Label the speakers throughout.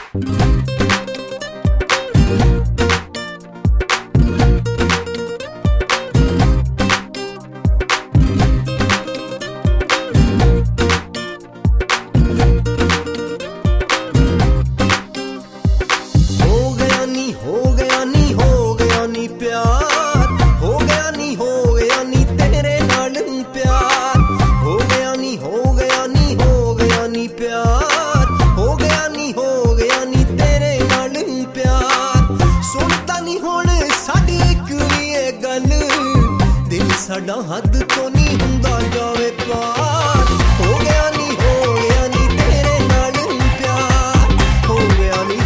Speaker 1: ਸਾਡਾ ਹੱਦ ਤੋਂ ਨਹੀਂ ਹੁੰਦਾ ਜਾਵੇ ਪਾਰ ਹੋ ਗਿਆ ਨੀ ਤੇਰੇ ਨਾਲ ਪਿਆਰ ਹੋ ਗਿਆ ਨੀ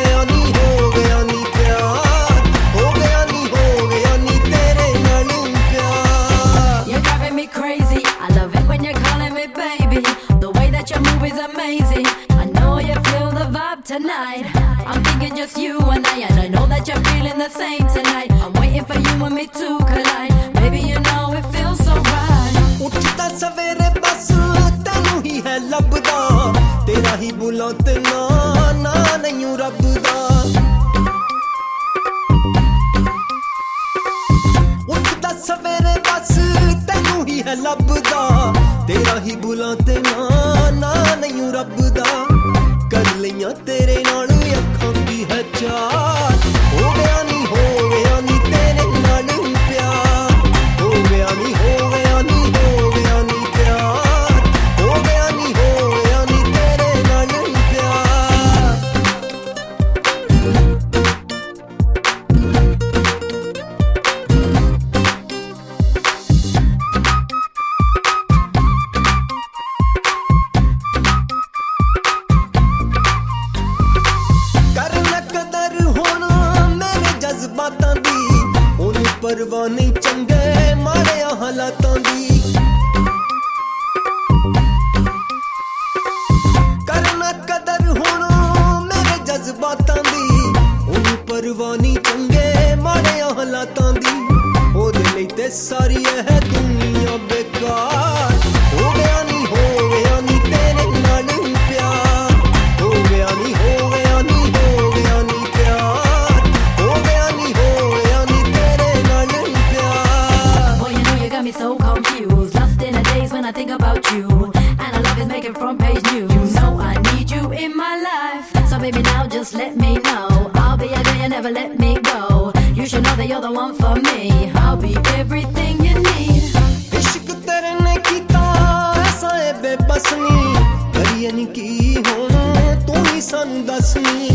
Speaker 1: ਪਿਆਰ ਹੋ ਗਿਆ ਨੀ ਤੇਰੇ ਨਾਲ ਪਿਆਰ
Speaker 2: You're driving me crazy I love it when you're calling me baby The way that you move is amazing I know you feel the vibe tonight I'm thinking just you and I know that you're feeling the same tonight I'm waiting for you and me to collide Baby you know it feels so right
Speaker 1: ਉੱਠਦਾ ਸਵੇਰੇ ਬਸ ਤੈਨੂੰ ਹੀ ਹੈ ਲੱਭਦਾ ਤੇਰਾ ਹੀ ਬੁਲਾ ਤੇ ਨਾ ਨਹੀਂ ਰੱਬ ਦਾ ਉੱਠਦਾ ਸਵੇਰੇ ਬਸ ਤੈਨੂੰ ਹੀ ਹੈ ਲੱਭਦਾ ਤੇਰਾ ਹੀ ਬੁਲਾ ਤੇ ਨਾ ਨਹੀਂ ਰੱਬ ਦਾ ਕਰ ਲਈਆਂ ਤੇਰੇ ਨਾਲ ਅੱਖਾਂ ਦੀ ਹੈ ਚਾਰ ਹੋ ਗਿਆ ਨੀ ਤੇਰੇ ਨਾਲ ਪਿਆਰ ਹੋ ਗਿਆ ਨੀ ਪਿਆਰ ਹੋ ਗਿਆ ਨੀ ਤੇਰੇ ਨਾਲ ਪਿਆਰ ਕਰਨ ਕਦਰ ਹੁਣ ਮੇਰੇ ਜਜ਼ਬਾਤਾਂ ਦੀ ਉਹਨੂੰ ਪਰਵਾਹ ਨਹੀਂ ਚੰਗੇ ਮਾੜਿਆਂ ਹਾਲਾਤਾਂ ਦੀ ਕਰਨਾ ਕਦਰ ਹੁਣ ਮੇਰੇ ਜਜ਼ਬਾਤਾਂ ਦੀ ਉਹਨੂੰ ਪਰਵਾਹ ਨਹੀਂ ਚੰਗੇ ਮਾੜਿਆਂ ਹਾਲਾਤਾਂ ਦੀ ਉਹਦੇ ਲਈ ਤੇ ਸਾਰੀ ਇਹ ਦੁਨੀਆ ਬੇਕਾਰ ਹੋ ਗਿਆ ਨੀ ਤੇਰੇ ਨਾਲ ਪਿਆਰ ਹੋ ਗਿਆ ਨੀ ਪਿਆਰ ਹੋ ਗਿਆ ਨੀ ਤੇਰੇ ਨਾਲ ਪਿਆਰ
Speaker 2: Boy you know you got me so confused Lost in the days when I think about you And our love is making front page news You know I need you in my life So baby now just let me know I'll be your girl you never let me go You should know that you're the one for me I'll be everything you need
Speaker 1: ਇਸ਼ਕ ਤੇਰੇ ਨੇ ਕੀਤਾ ਐਸਾ ਏ ਬੇਬਸ ਨੀ ਕਰੀਏ ਨੀ ਕੀ ਹੁਣ ਤੂੰ ਹੀ ਸਾਨੂੰ ਦੱਸਨੀ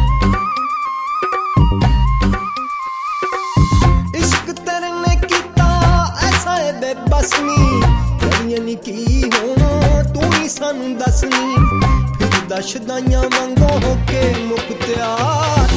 Speaker 1: ਇਸ਼ਕ ਤੇਰੇ ਨੇ ਕੀਤਾ ਐਸਾ ਏ ਬੇਬਸ ਨੀ ਕਰੀਏ ਨੀ ਕੀ ਹੁਣ ਤੂੰ ਹੀ ਸਾਨੂੰ ਦੱਸਨੀ ਫਿਰ ਦਸ਼ਦਾਈਆਂ ਵਾਂਗੋਂ ਹੋ ਕੇ ਮੁਕਤਿਆਰ